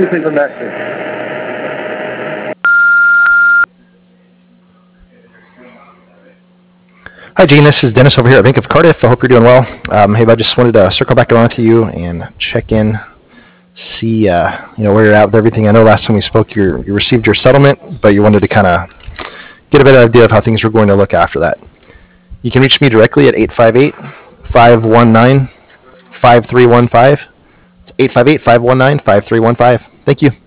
Please leave a message. Hi, Gene. This is Dennis over here at Bank of Cardiff. I hope you're doing well. Hey, I just wanted to circle back around to you and check in, see where you're at with everything. I know last time we spoke, you received your settlement, but you wanted to kind of get a better idea of how things were going to look after that. You can reach me directly at 858-519-5315. It's 858-519-5315. Thank you.